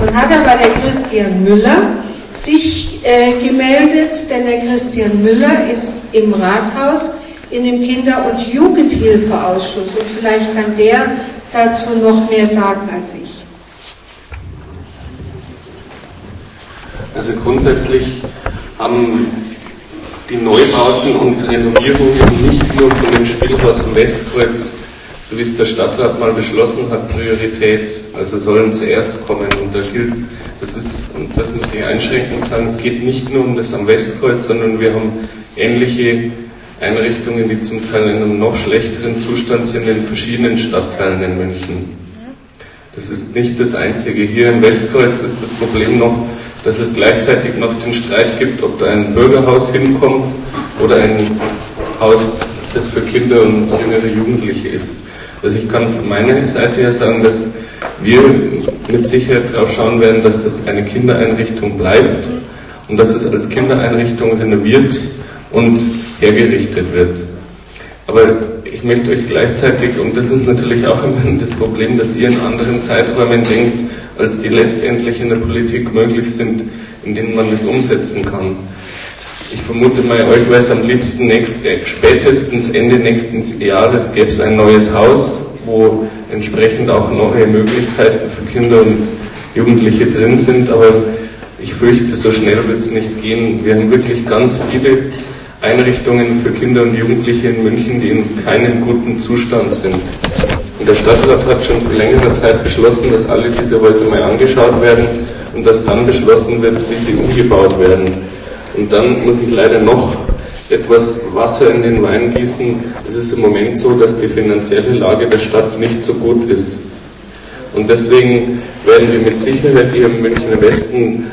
Nun hat aber der Christian Müller sich gemeldet, denn der Christian Müller ist im Rathaus in dem Kinder- und Jugendhilfeausschuss und vielleicht kann der dazu noch mehr sagen als ich. Also grundsätzlich haben die Neubauten und Renovierungen nicht nur von dem Spielhaus am Westkreuz, so wie es der Stadtrat mal beschlossen hat, Priorität, also sollen zuerst kommen. Und da gilt, und das muss ich einschränkend sagen, es geht nicht nur um das am Westkreuz, sondern wir haben ähnliche Einrichtungen, die zum Teil in einem noch schlechteren Zustand sind in verschiedenen Stadtteilen in München. Das ist nicht das Einzige. Hier im Westkreuz ist das Problem noch, dass es gleichzeitig noch den Streit gibt, ob da ein Bürgerhaus hinkommt oder ein Haus, das für Kinder und jüngere Jugendliche ist. Also ich kann von meiner Seite her sagen, dass wir mit Sicherheit darauf schauen werden, dass das eine Kindereinrichtung bleibt und dass es als Kindereinrichtung renoviert und hergerichtet wird. Aber ich möchte euch gleichzeitig, und das ist natürlich auch immer das Problem, dass ihr in anderen Zeiträumen denkt, als die letztendlich in der Politik möglich sind, in denen man das umsetzen kann. Ich vermute mal, euch wäre es am liebsten spätestens Ende nächsten Jahres gäbe es ein neues Haus, wo entsprechend auch neue Möglichkeiten für Kinder und Jugendliche drin sind, aber ich fürchte, so schnell wird es nicht gehen. Wir haben wirklich ganz viele Einrichtungen für Kinder und Jugendliche in München, die in keinem guten Zustand sind. Und der Stadtrat hat schon vor längerer Zeit beschlossen, dass alle diese Häuser mal angeschaut werden und dass dann beschlossen wird, wie sie umgebaut werden. Und dann muss ich leider noch etwas Wasser in den Wein gießen. Es ist im Moment so, dass die finanzielle Lage der Stadt nicht so gut ist. Und deswegen werden wir mit Sicherheit hier im Münchner Westen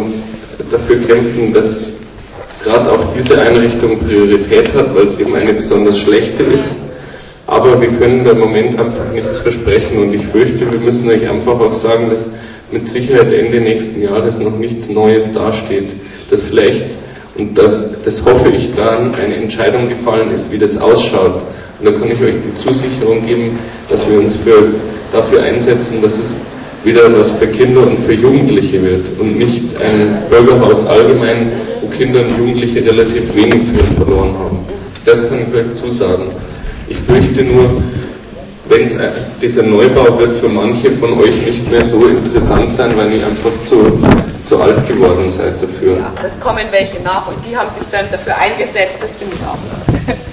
dafür kämpfen, dass gerade auch diese Einrichtung Priorität hat, weil es eben eine besonders schlechte ist. Aber wir können da im Moment einfach nichts versprechen und ich fürchte, wir müssen euch einfach auch sagen, dass mit Sicherheit Ende nächsten Jahres noch nichts Neues dasteht. Dass vielleicht, und das hoffe ich dann, eine Entscheidung gefallen ist, wie das ausschaut. Und da kann ich euch die Zusicherung geben, dass wir uns dafür einsetzen, dass es wieder was für Kinder und für Jugendliche wird und nicht ein Bürgerhaus allgemein, wo Kinder und Jugendliche relativ wenig drin verloren haben. Das kann ich euch zusagen. Ich fürchte nur, dieser Neubau wird für manche von euch nicht mehr so interessant sein, weil ihr einfach zu alt geworden seid dafür. Ja, es kommen welche nach und die haben sich dann dafür eingesetzt, das finde ich auch gut.